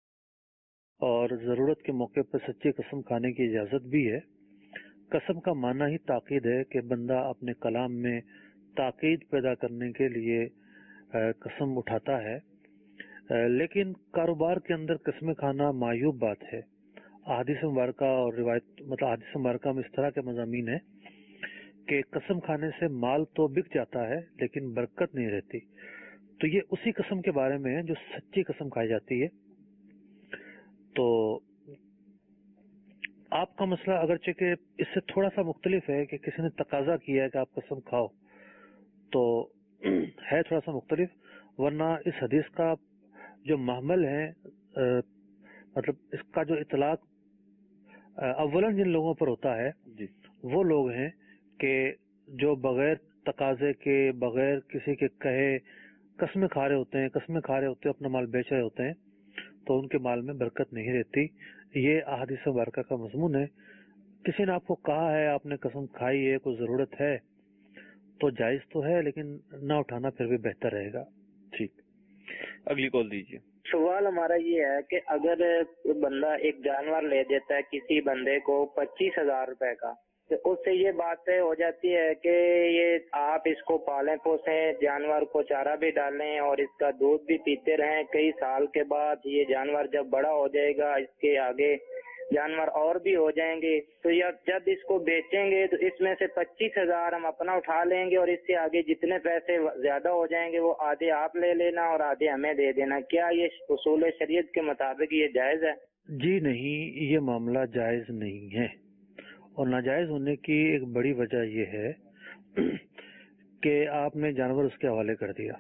اور ضرورت کے موقع پر سچی قسم کھانے کی اجازت بھی ہے. قسم کا معنی ہی تاکید ہے کہ بندہ اپنے کلام میں تاکید پیدا کرنے کے لیے قسم اٹھاتا ہے, لیکن کاروبار کے اندر قسمیں کھانا معیوب بات ہے. احادیث مبارکہ اور روایت مطلب احادیث مبارکہ میں اس طرح کے مضامین ہیں کہ قسم کھانے سے مال تو بک جاتا ہے لیکن برکت نہیں رہتی. تو یہ اسی قسم کے بارے میں ہے جو سچی قسم کھائی جاتی ہے. تو آپ کا مسئلہ اگرچہ کہ اس سے تھوڑا سا مختلف ہے کہ کسی نے تقاضا کیا ہے کہ آپ قسم کھاؤ، تو ہے تھوڑا سا مختلف، ورنہ اس حدیث کا جو محمل ہے مطلب اس کا جو اطلاق اولاً جن لوگوں پر ہوتا ہے جی وہ لوگ ہیں کہ جو بغیر تقاضے کے بغیر کسی کے کہے قسمیں کھا رہے ہوتے ہیں قسمیں کھا رہے ہوتے ہیں اپنا مال بیچ رہے ہوتے ہیں، تو ان کے مال میں برکت نہیں رہتی۔ یہ احادیث مبارکہ کا مضمون ہے۔ کسی نے آپ کو کہا ہے آپ نے قسم کھائی ہے کوئی ضرورت ہے تو جائز تو ہے، لیکن نہ اٹھانا پھر بھی بہتر رہے گا۔ ٹھیک، اگلی کال دیجیے۔ سوال ہمارا یہ ہے کہ اگر بندہ ایک جانور لے دیتا ہے کسی بندے کو پچیس ہزار روپے کا، تو اس سے یہ بات طے ہو جاتی ہے کہ یہ آپ اس کو پالیں پوسیں، جانور کو چارہ بھی ڈالیں اور اس کا دودھ بھی پیتے رہیں، کئی سال کے بعد یہ جانور جب بڑا ہو جائے گا اس کے آگے جانور اور بھی ہو جائیں گے، تو یا جب اس کو بیچیں گے تو اس میں سے پچیس ہزار ہم اپنا اٹھا لیں گے اور اس سے آگے جتنے پیسے زیادہ ہو جائیں گے وہ آدھے آپ لے لینا اور آدھے ہمیں دے دینا، کیا یہ اصول شریعت کے مطابق یہ جائز ہے؟ جی نہیں، یہ معاملہ جائز نہیں ہے، اور ناجائز ہونے کی ایک بڑی وجہ یہ ہے کہ آپ نے جانور اس کے حوالے کر دیا،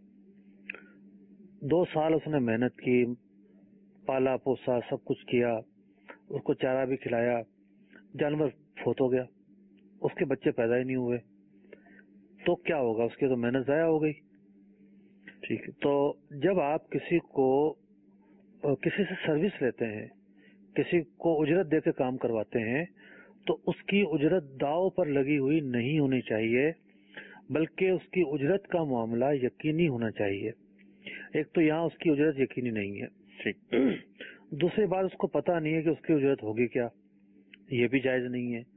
دو سال اس نے محنت کی، پالا پوسا سب کچھ کیا، اس کو چارہ بھی کھلایا، جانور فوت ہو گیا، اس کے بچے پیدا ہی نہیں ہوئے، تو کیا ہوگا؟ اس کی تو محنت ضائع ہو گئی۔ ٹھیک ہے، تو جب آپ کسی کو کسی سے سروس لیتے ہیں، کسی کو اجرت دے کے کام کرواتے ہیں، تو اس کی اجرت داؤ پر لگی ہوئی نہیں ہونی چاہیے، بلکہ اس کی اجرت کا معاملہ یقینی ہونا چاہیے۔ ایک تو یہاں اس کی اجرت یقینی نہیں ہے، ٹھیک، دوسری بات اس کو پتہ نہیں ہے کہ اس کی اجرت ہوگی کیا، یہ بھی جائز نہیں ہے۔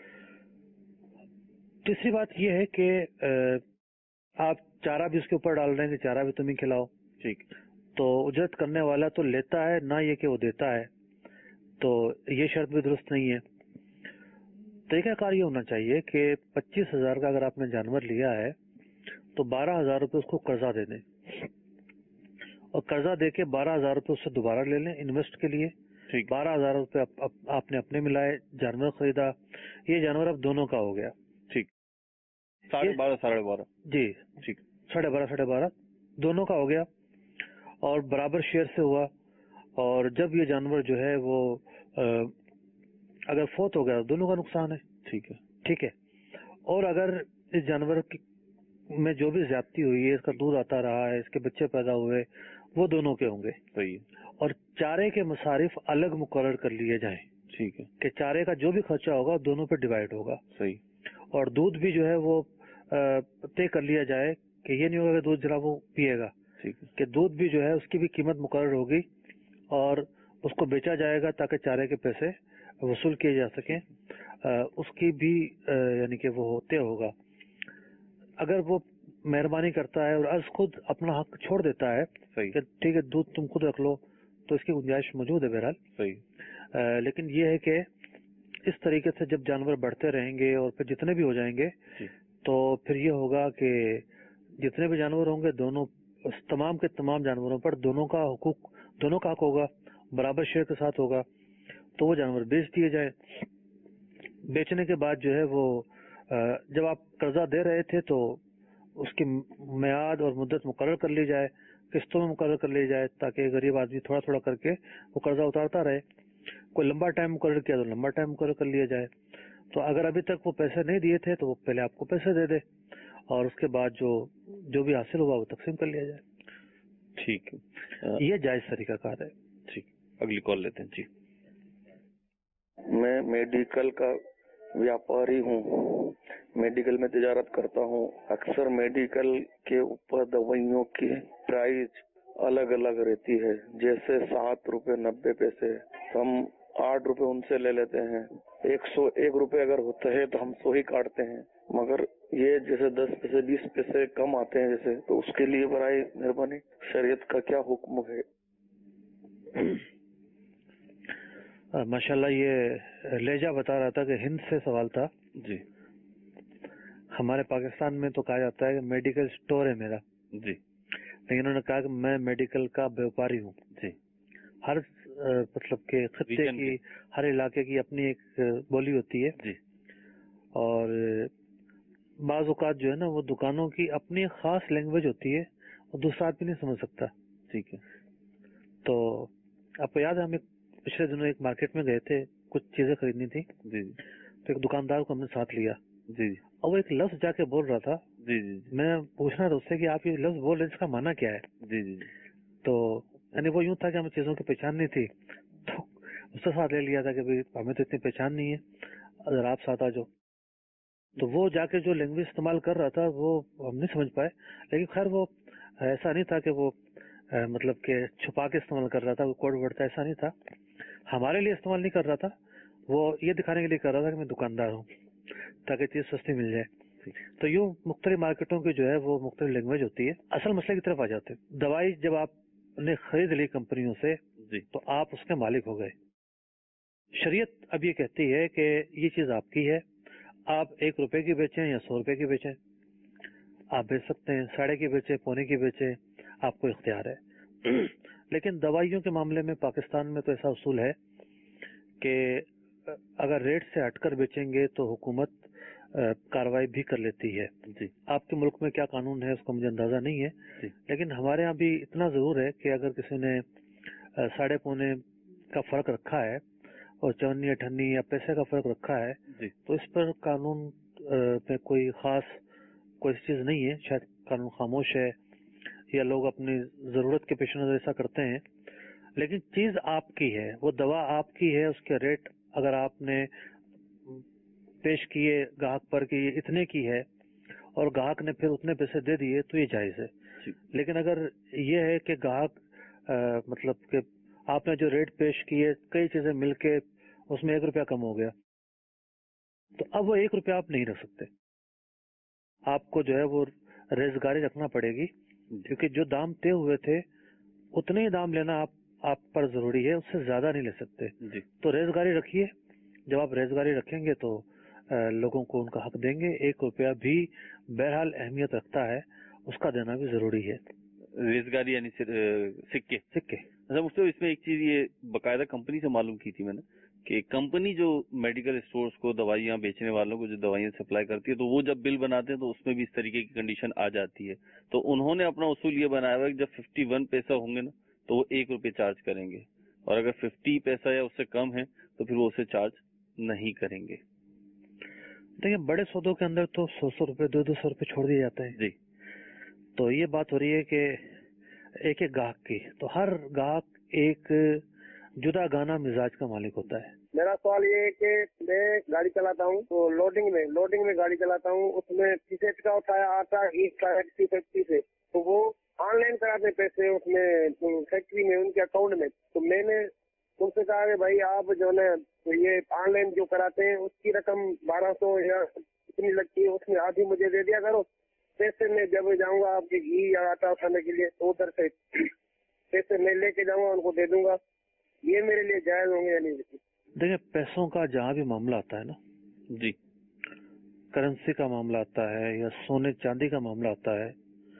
تیسری بات یہ ہے کہ آپ چارہ بھی اس کے اوپر ڈال رہے ہیں کہ چارہ بھی تم ہی کھلاؤ، ٹھیک، تو اجرت کرنے والا تو لیتا ہے نہ یہ کہ وہ دیتا ہے، تو یہ شرط بھی درست نہیں ہے۔ طریقہ کار یہ ہونا چاہیے کہ پچیس ہزار کا اگر آپ نے جانور لیا ہے تو بارہ ہزار روپے اس کو قرضہ دے دیں، اور قرضہ دے کے بارہ ہزار روپے اس سے دوبارہ لے لیں انویسٹ کے لیے۔ بارہ ہزار روپے آپ نے اپنے ملائے، جانور خریدا، یہ جانور اب دونوں کا ہو گیا، ٹھیک، ساڑھے بارہ ساڑھے بارہ جی ٹھیک، ساڑھے بارہ ساڑھے بارہ دونوں کا ہو گیا، اور برابر شیئر سے ہوا۔ اور جب یہ جانور جو ہے وہ اگر فوت ہو گیا دونوں کا نقصان ہے، ٹھیک ہے ٹھیک ہے اور اگر اس جانور میں جو بھی زیادتی ہوئی ہے، اس کا دودھ آتا رہا ہے، اس کے بچے پیدا ہوئے، وہ دونوں کے ہوں گے، صحیح، اور چارے کے مصارف الگ مقرر کر لیے جائیں، ٹھیک ہے، کہ چارے کا جو بھی خرچہ ہوگا دونوں پہ ڈیوائڈ ہوگا، صحیح، اور دودھ بھی جو ہے وہ طے کر لیا جائے کہ یہ نہیں ہوگا کہ دودھ جناب وہ پیے گا، ٹھیک ہے، کہ دودھ بھی جو ہے اس کی بھی قیمت مقرر ہوگی اور اس کو بیچا جائے گا تاکہ چارے کے پیسے وصول کیے جا سکیں، اس کی بھی یعنی کہ وہ ہوتے ہوگا۔ اگر وہ مہربانی کرتا ہے اور از خود اپنا حق چھوڑ دیتا ہے کہ ٹھیک ہے دودھ تم خود رکھ لو، تو اس کی گنجائش موجود ہے بہرحال، صحیح، لیکن یہ ہے کہ اس طریقے سے جب جانور بڑھتے رہیں گے اور پھر جتنے بھی ہو جائیں گے تو پھر یہ ہوگا کہ جتنے بھی جانور ہوں گے دونوں تمام کے تمام جانوروں پر دونوں کا حقوق دونوں کا حق ہوگا، برابر شیئر کے ساتھ ہوگا، تو وہ جانور بیچ دیے جائے۔ بیچنے کے بعد جو ہے وہ جب آپ قرضہ دے رہے تھے تو اس کی میعاد اور مدت مقرر کر لی جائے، قسطوں میں مقرر کر لی جائے، تاکہ غریب آدمی تھوڑا تھوڑا کر کے وہ قرضہ اتارتا رہے۔ کوئی لمبا ٹائم مقرر کیا تو لمبا ٹائم مقرر کر لیا جائے۔ تو اگر ابھی تک وہ پیسے نہیں دیے تھے تو وہ پہلے آپ کو پیسے دے دے، اور اس کے بعد جو جو بھی حاصل ہوا وہ تقسیم کر لیا جائے۔ ٹھیک ہے، یہ جائز طریقہ کار ہے۔ ٹھیک، اگلی کال لیتے ہیں جی۔ میں میڈیکل کا ویاپاری ہوں، میڈیکل میں تجارت کرتا ہوں۔ اکثر میڈیکل کے اوپر دوائیوں کی پرائز الگ الگ رہتی ہے، جیسے سات روپے نبے پیسے، ہم آٹھ روپے ان سے لے لیتے ہیں، ایک سو ایک روپے اگر ہوتا ہے تو ہم سو ہی کاٹتے ہیں، مگر یہ جیسے دس پیسے بیس پیسے کم آتے ہیں جیسے، تو اس کے لیے برائے مہربانی شریعت کا کیا حکم ہے؟ ماشاءاللہ، یہ لہجہ بتا رہا تھا کہ ہند سے سوال تھا جی۔ ہمارے پاکستان میں تو کہا جاتا ہے کہ میڈیکل سٹور ہے میرا، جی، لیکن انہوں نے کہا کہ میں میڈیکل کا ویاپاری ہوں۔ جی، ہر مطلب کہ خطے کی ہر علاقے کی اپنی ایک بولی ہوتی ہے جی. اور بعض اوقات جو ہے نا وہ دکانوں کی اپنی خاص لینگویج ہوتی ہے اور دوسرا آدمی نہیں سمجھ سکتا. ٹھیک ہے. تو آپ کو یاد ہے ہم ایک پچھلے دنوں ایک مارکیٹ میں گئے تھے, کچھ چیزیں خریدنی تھی. جی. تو ایک دکاندار کو ہم نے ساتھ لیا. جی. اور وہ ایک لفظ جا کے بول رہا تھا. جی جی. میں پوچھنا تھا اس سے کہ آپ یہ لفظ بول رہے ہیں اس کا معنی کیا ہے. جی جی. تو یعنی وہ یوں تھا کہ ہمیں چیزوں کی پہچان نہیں تھی, تو اس سے ساتھ لے لیا تھا کہ بھائی ہمیں تو اتنی پہچان نہیں ہے, اگر آپ ساتھ آ جاؤ. تو وہ جا کے جو لینگویج استعمال کر رہا تھا وہ ہم نہیں سمجھ پائے, لیکن خیر وہ ایسا نہیں تھا کہ وہ مطلب کہ چھپا کے استعمال کر رہا تھا, وہ کوڈ ورڈ تھا, ایسا نہیں تھا. ہمارے لیے استعمال نہیں کر رہا تھا, وہ یہ دکھانے کے لیے کر رہا تھا کہ میں دکاندار ہوں تاکہ چیز سستی مل جائے. تو یوں مختلف مارکیٹوں کی جو ہے وہ مختلف لینگویج ہوتی ہے. اصل مسئلے کی طرف آ جاتے ہیں. دوائی جب آپ نے خرید لی کمپنیوں سے جی. تو آپ اس کے مالک ہو گئے. شریعت اب یہ کہتی ہے کہ یہ چیز آپ کی ہے, آپ ایک روپے کی بیچیں یا سو روپے کی بیچیں, آپ بیچ سکتے ہیں. ساڑھے کی بیچیں, پونے کی بیچیں, آپ کو اختیار ہے. لیکن دوائیوں کے معاملے میں پاکستان میں تو ایسا اصول ہے کہ اگر ریٹ سے ہٹ کر بیچیں گے تو حکومت کاروائی بھی کر لیتی ہے. جی. آپ کے ملک میں کیا قانون ہے اس کا مجھے اندازہ نہیں ہے, جی. لیکن ہمارے یہاں بھی اتنا ضرور ہے کہ اگر کسی نے ساڑھے پونے کا فرق رکھا ہے اور چونی اٹھنی یا پیسے کا فرق رکھا ہے جی. تو اس پر قانون پہ کوئی خاص کوئی چیز نہیں ہے. شاید قانون خاموش ہے یا لوگ اپنی ضرورت کے پیش نظر ایسا کرتے ہیں, لیکن چیز آپ کی ہے, وہ دوا آپ کی ہے. اس کے ریٹ اگر آپ نے پیش کیے گاہک پر کہ یہ اتنے کی ہے اور گاہک نے پھر اتنے پیسے دے دیے تو یہ جائز ہے. لیکن اگر یہ ہے کہ گاہک مطلب کہ آپ نے جو ریٹ پیش کیے کئی چیزیں مل کے اس میں ایک روپیہ کم ہو گیا, تو اب وہ ایک روپیہ آپ نہیں رکھ سکتے. آپ کو جو ہے وہ ریزگاری رکھنا پڑے گی, کیونکہ جو دام طے ہوئے تھے اتنے ہی دام لینا آپ آپ پر ضروری ہے, اس سے زیادہ نہیں لے سکتے. جی. تو ریزگاری رکھیے. جب آپ ریزگاری رکھیں گے تو لوگوں کو ان کا حق دیں گے. ایک روپیہ بھی بہرحال اہمیت رکھتا ہے, اس کا دینا بھی ضروری ہے. ریزگاری یعنی سکے سکے اچھا مجھ سے اس میں ایک چیز یہ باقاعدہ کمپنی سے معلوم کی تھی میں نے کہ کمپنی جو میڈیکل اسٹورز کو دوائیاں بیچنے والوں کو جو دوائیاں سپلائی کرتی ہے تو وہ جب بل بناتے ہیں تو اس میں بھی اس طریقے کی کنڈیشن آ جاتی ہے. تو انہوں نے اپنا اصول یہ بنایا ہوا ہے کہ جب ففٹی ون پیسہ ہوں گے نا تو وہ ایک روپے چارج کریں گے, اور اگر ففٹی پیسہ یا اس سے کم ہے تو پھر وہ اسے چارج نہیں کریں گے. دیکھیں بڑے سودوں کے اندر تو سو سو روپے دو دو سو روپے چھوڑ دیے جاتے ہیں. جی. تو یہ بات ہو رہی ہے کہ ایک ایک گاہک کی, تو ہر گاہک ایک جدا گانا مزاج کا مالک ہوتا ہے. میرا سوال یہ ہے کہ میں گاڑی چلاتا ہوں تو لوڈنگ میں لوڈنگ میں گاڑی چلاتا ہوں, اس میں پیسے کا اٹھایا آتا ایک فیکٹری فیکٹری سے, تو وہ آن لائن کراتے پیسے اس میں فیکٹری میں ان کے اکاؤنٹ میں. تو میں نے ان سے کہا کہ بھائی آپ جو ہے یہ آن لائن جو کراتے ہیں اس کی رقم بارہ سو یا اتنی لگتی ہے, اس میں آدھی مجھے دے دیا کرو. پیسے میں جب جاؤں گا آپ کے گھی یا آٹا اٹھانے کے لیے تو ادھر سے پیسے میں لے کے جاؤں گا, ان کو دے دوں گا. یہ میرے لیے جائز ہوں گے یا نہیں؟ دیکھیں پیسوں کا جہاں بھی معاملہ آتا ہے نا جی, کرنسی کا معاملہ آتا ہے یا سونے چاندی کا معاملہ آتا ہے,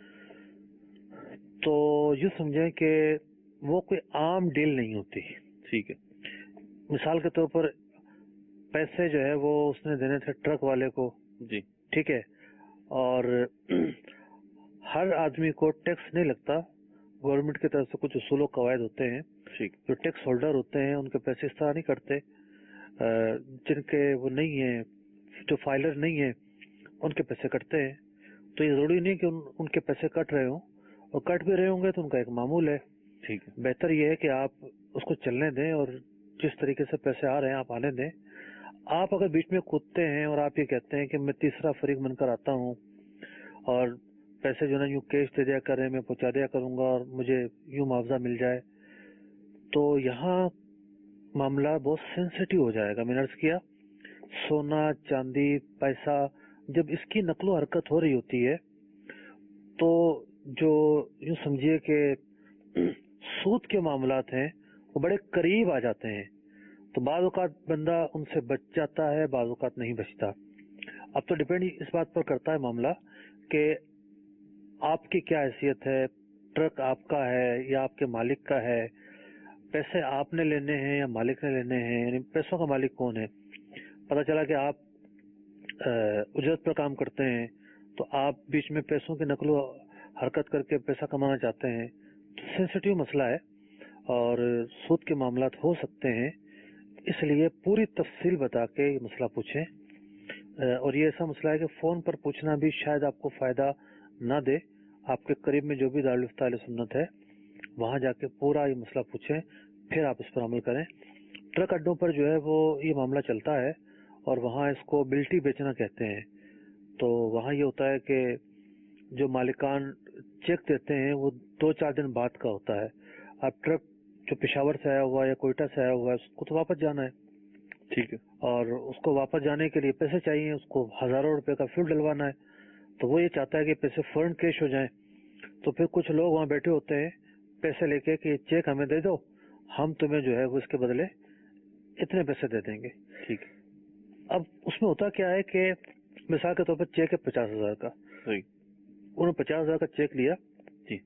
تو یہ سمجھیں کہ وہ کوئی عام ڈیل نہیں ہوتی. ٹھیک ہے. مثال کے طور پر پیسے جو ہے وہ اس نے دینے تھے ٹرک والے کو. جی. ٹھیک ہے, اور ہر آدمی کو ٹیکس نہیں لگتا. گورنمنٹ کی طرف سے کچھ اصول و قواعد ہوتے ہیں. جو ٹیکس ہولڈر ہوتے ہیں ان کے پیسے اس طرح نہیں کٹتے, جن کے وہ نہیں ہیں, جو فائلر نہیں ہیں ان کے پیسے کٹتے ہیں. تو یہ ضروری نہیں کہ ان, ان کے پیسے کٹ رہے ہوں, اور کٹ بھی رہے ہوں گے تو ان کا ایک معمول ہے. ٹھیک ہے. بہتر یہ ہے کہ آپ اس کو چلنے دیں اور جس طریقے سے پیسے آ رہے ہیں آپ آنے دیں. آپ اگر بیچ میں کودتے ہیں اور آپ یہ کہتے ہیں کہ میں تیسرا فریق بن کر آتا ہوں اور پیسے جو نا یوں کیش دے دیا کریں, میں پہنچا دیا کروں گا اور مجھے یوں معاوضہ مل جائے, تو یہاں معاملہ بہت سینسیٹیو ہو جائے گا. میں نے عرض کیا سونا چاندی پیسہ جب اس کی نقل و حرکت ہو رہی ہوتی ہے تو جو یوں سمجھیے کہ سود کے معاملات ہیں وہ بڑے قریب آ جاتے ہیں. تو بعض اوقات بندہ ان سے بچ جاتا ہے, بعض اوقات نہیں بچتا. اب تو ڈیپینڈ اس بات پر کرتا ہے معاملہ کہ آپ کی کیا حیثیت ہے, ٹرک آپ کا ہے یا آپ کے مالک کا ہے, पैसे आपने लेने हैं या मालिक ने लेने हैं, यानी पैसों का मालिक कौन है। पता चला कि आप उजरत पर काम करते हैं तो आप बीच में पैसों की नकलो हरकत करके पैसा कमाना चाहते हैं, तो सेंसिटिव मसला है और सूद के मामलात हो सकते हैं, इसलिए पूरी तफसील बता के ये मसला पूछें। और ये ऐसा मसला है कि फोन पर पूछना भी शायद आपको फायदा ना दे। आपके करीब में जो भी दारुल इफ्ता अहले सुन्नत है वहां जाके पूरा ये मसला पूछें, फिर आप इस पर अमल करें। ट्रक अड्डों पर जो है वो ये मामला चलता है और वहाँ इसको बिल्टी बेचना कहते हैं। तो वहाँ ये होता है कि जो मालिकान चेक देते हैं वो दो चार दिन बाद का होता है। अब ट्रक जो पेशावर से आया हुआ है या कोयटा से आया हुआ है उसको तो वापस जाना है, ठीक है, और उसको वापस जाने के लिए पैसे चाहिए, उसको हजारों रुपए का फ्यूल डलवाना है, तो वो ये चाहता है कि पैसे फौरन कैश हो जाएं। तो फिर कुछ लोग वहाँ बैठे होते हैं पैसे लेके कि चेक हमें दे दो, हम तुम्हें जो है वो इसके बदले इतने पैसे दे देंगे, ठीक है। अब उसमें होता क्या है कि मिसाल के तौर पर चेक है पचास हजार का, सही, उन्होंने पचास हजार का चेक लिया जी,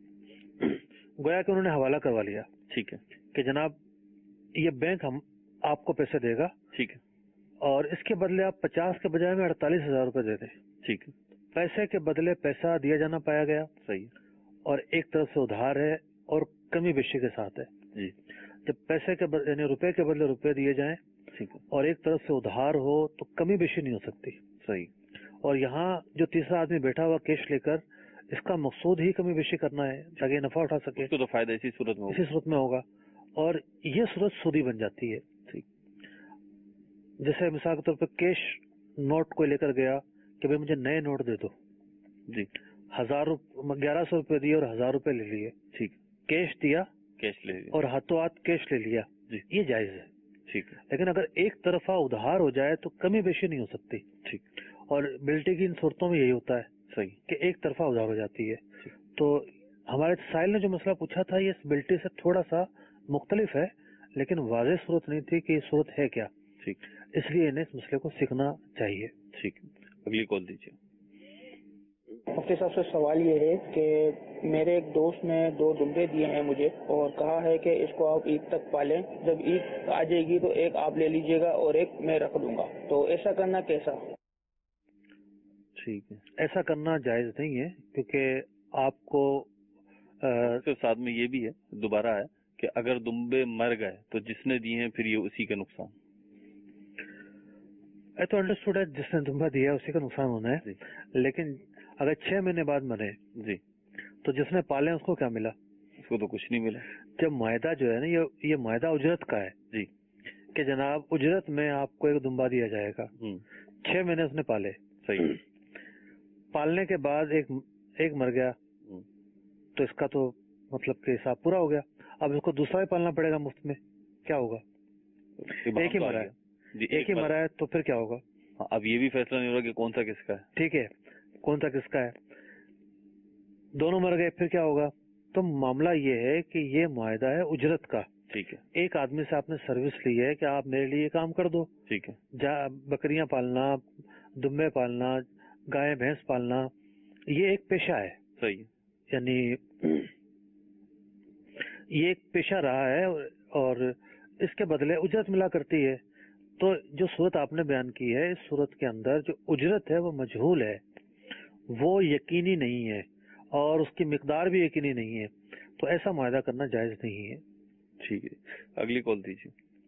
गोया कि उन्होंने हवाला करवा लिया, ठीक है, कि जनाब ये बैंक हम आपको पैसे देगा, ठीक है, और इसके बदले आप पचास के बजाय में अड़तालीस हजार रुपए दे दें, ठीक है। पैसे के बदले पैसा दिया जाना पाया गया, सही, और एक तरफ से उधार है और कमी बेशी के साथ है जी। जब पैसे के यानी रुपए के बदले रुपए दिए जाएं, ठीक है, और एक तरफ से उधार हो तो कमी बेशी नहीं हो सकती, सही। और यहाँ जो तीसरा आदमी बैठा हुआ कैश लेकर, इसका मकसूद ही कमी बेशी करना है ताकि नफा उठा सके, तो, तो फायदा इसी सूरत में इसी सूरत में होगा और ये सूरत सूदी बन जाती है, ठीक। जैसे मिसाल के तौर पर कैश नोट को लेकर गया कि भाई मुझे नए नोट दे दो जी, हजार ग्यारह सौ रुपए दिए और हजार रुपए ले लिए, ठीक, कैश दिया, कैश ले लिया और हाथों हाथ कैश ले लिया जी, ये जायज है, ठीक है। लेकिन अगर एक तरफा उधार हो जाए तो कमी बेशी नहीं हो सकती, ठीक। और बिल्टी की इन सूरतों में यही होता है, सही, कि एक तरफा उधार हो जाती है। तो हमारे साहिल ने जो मसला पूछा था ये इस बिल्टी से थोड़ा सा मुख्तलिफ है, लेकिन वाज़ेह सूरत नहीं थी कि ये सूरत है क्या, ठीक, इसलिए इन्हें इस मसले को सीखना चाहिए, ठीक। अगली कॉल दीजिए। मुफ्ती साहब से सवाल ये है कि मेरे एक दोस्त ने दो दुम्बे दिए हैं मुझे और कहा है कि इसको आप ईद तक पालें, जब ईद आ जाएगी तो एक आप ले लीजिएगा और एक मैं रख दूंगा, तो ऐसा करना कैसा? ठीक है, ऐसा करना जायज नहीं है क्योंकि आपको सिर्फ साथ में ये भी है, दोबारा है कि अगर दुम्बे मर गए तो जिसने दिए हैं फिर ये उसी का नुकसान। ये तो अंडरस्टूड है, जिसने दुम्बा दिया है उसी का नुकसान होना है, लेकिन अगर छह महीने बाद मरे जी तो जिसने पाले उसको क्या मिला? उसको तो कुछ नहीं मिला। जब मुआहदा जो है ना ये ये मुआहदा उजरत का है जी, कि जनाब उजरत में आपको एक दुम्बा दिया जाएगा, छह महीने उसने पाले, सही, पालने के बाद एक एक मर गया तो इसका तो मतलब कि हिसाब पूरा हो गया, अब इसको दूसरा ही पालना पड़ेगा मुफ्त में, क्या होगा? एक ही मरा है, एक ही मरा है तो फिर क्या होगा? अब ये भी फैसला नहीं हो रहा कि कौन सा किसका है, ठीक है, कौन सा किसका है, दोनों मर गए फिर क्या होगा? तो मामला ये है कि ये मुआहदा है उजरत का, ठीक है, एक आदमी से आपने सर्विस ली है कि आप मेरे लिए काम कर दो, ठीक है, जा बकरियां पालना, दुम्बे पालना, गाय भैंस पालना, ये एक पेशा है, सही, यानी ये एक पेशा रहा है और इसके बदले उजरत मिला करती है। तो जो सूरत आपने बयान की है, इस सूरत के अंदर जो उजरत है वो मजहूल है, वो यकीनी नहीं है और उसकी मिकदार भी यकीनी नहीं है, तो ऐसा मुआहदा करना जायज नहीं है, ठीक है। अगली कॉल दीजिए।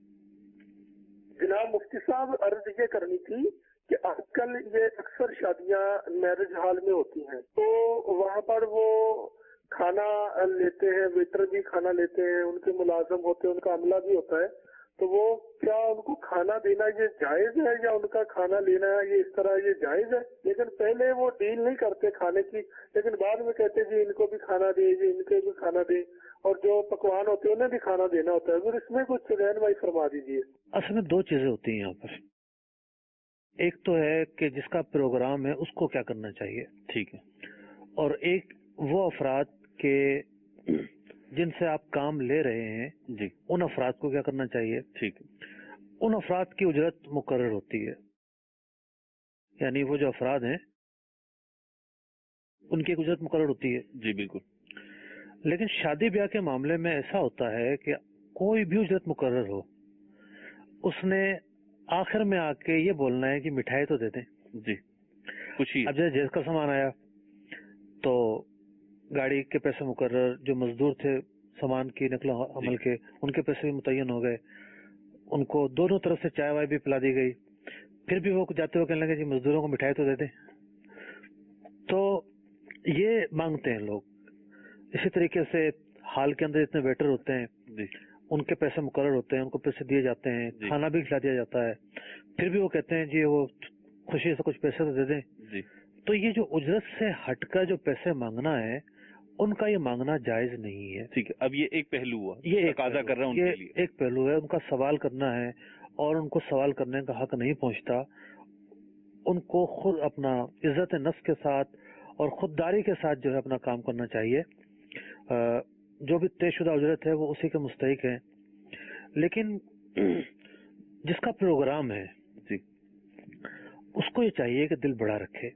जनाब मुफ्ती साहब, अर्ज ये करनी थी कि आजकल ये अक्सर शादियां मैरिज हॉल में होती हैं, तो वहाँ पर वो खाना लेते हैं, वेटर भी खाना लेते हैं, उनके मुलाजम होते हैं, उनका अमला भी होता है, तो वो क्या उनको खाना देना ये जायज है या उनका खाना लेना ये इस तरह ये जायज है? लेकिन पहले वो डील नहीं करते खाने की, लेकिन बाद में कहते जी इनको भी खाना दे, जी इनको भी खाना दे, और जो पकवान होते हैं उन्हें भी खाना देना होता है, फिर इसमें कुछ रहनुमाई फरमा दीजिए। असल में दो चीजें होती हैं यहाँ पर, एक तो है कि जिसका प्रोग्राम है उसको क्या करना चाहिए, ठीक है, और एक वो अफराद के जिनसे आप काम ले रहे हैं जी, उन अफराद को क्या करना चाहिए, ठीक है। उन अफराद की उजरत मुकर्रर होती है, यानी वो जो अफराद हैं उनकी एक उजरत मुकर्रर होती है जी, बिल्कुल। लेकिन शादी ब्याह के मामले में ऐसा होता है कि कोई भी उजरत मुकर्रर हो, उसने आखिर में आके ये बोलना है कि मिठाई तो दे दें जी, खुशी। अब जैसे जेस का सामान आया तो गाड़ी के पैसे मुकर्रर, जो मजदूर थे सामान की नकल अमल के, उनके पैसे भी मुतय्यन हो गए, उनको दोनों तरफ से चाय वाय भी पिला दी गई। फिर भी वो जाते हुए कहने लगे जी मजदूरों को मिठाई तो दे दें। तो ये मांगते हैं लोग। इसी तरीके से हाल के अंदर इतने वेटर होते हैं जी, उनके पैसे मुकर्रर होते हैं, उनको पैसे दिए जाते हैं, खाना भी खिला दिया जाता है, फिर भी वो कहते हैं जी वो खुशी से कुछ पैसे तो दे दें जी। तो ये जो उजरत से हटकर जो पैसे मांगना है, उनका ये मांगना जायज नहीं है। ठीक है, अब ये एक पहलू हुआ, ये एक तकाजा कर रहा है उनके लिए, एक पहलू है, उनका सवाल करना है और उनको सवाल करने का हक नहीं पहुंचता। उनको खुद अपना इज्जत नफ्स के साथ और खुददारी के साथ जो है अपना काम करना चाहिए। जो भी तयशुदा उजरत है वो उसी के मुस्तहिक है, लेकिन जिसका प्रोग्राम है जी, उसको ये चाहिए कि दिल बड़ा रखे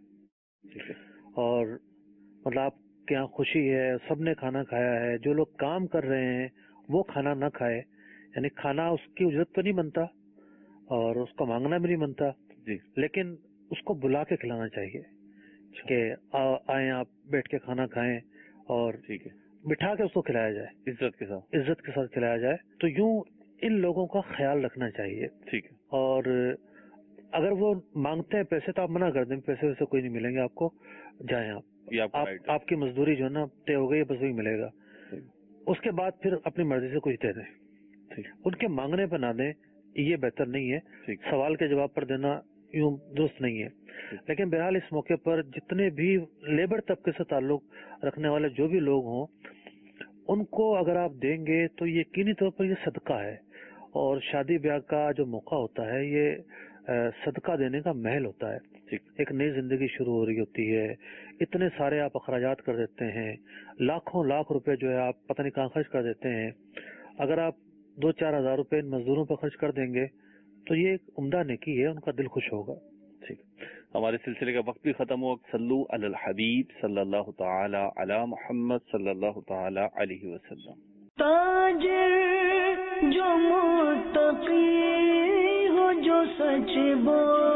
और मतलब आपके यहाँ खुशी है, सबने खाना खाया है, जो लोग काम कर रहे हैं वो खाना ना खाए, यानी खाना उसकी उजरत तो नहीं बनता और उसका मांगना भी नहीं बनता जी, लेकिन उसको बुला के खिलाना चाहिए कि आए आप बैठ के खाना खाएं और ठीक है, बिठा के उसको खिलाया जाए, इज्जत के साथ इज्जत के साथ खिलाया जाए। तो यूं इन लोगों का ख्याल रखना चाहिए। ठीक है। और अगर वो मांगते हैं पैसे तो आप मना कर दें, पैसे वैसे कोई नहीं मिलेंगे आपको, जाएं आप, ये आप आपकी मजदूरी जो है ना तय हो गई, बस वही मिलेगा। उसके बाद फिर अपनी मर्जी से कुछ दे दें, उनके मांगने पर ना दें, ये बेहतर नहीं है। सवाल के जवाब पर देना यूं दुरुस्त नहीं है। लेकिन बहरहाल इस मौके पर जितने भी लेबर तबके से ताल्लुक रखने वाले जो भी लोग हों, उनको अगर आप देंगे तो यकीनी तौर पर ये सदका है। और शादी ब्याह का जो मौका होता है ये आ, सदका देने का महल होता है। एक नई जिंदगी शुरू हो रही होती है, इतने सारे आप अखराजात कर देते हैं, लाखों लाख रुपए जो है आप पता नहीं कहाँ खर्च कर देते हैं। अगर आप दो चार हजार रुपए इन मजदूरों पर खर्च कर देंगे तो ये एक उम्दा नेकी है, उनका दिल खुश होगा। ठीक, हमारे सिलसिले का वक्त भी खत्म हुआ। सल्लु अलल हबीब सल्लल्लाहु तआला अला मुहम्मद सल्लल्लाहु तआला अलैहि वसल्लम। ताजिर जो मुत्तकी हो, जो सच बोल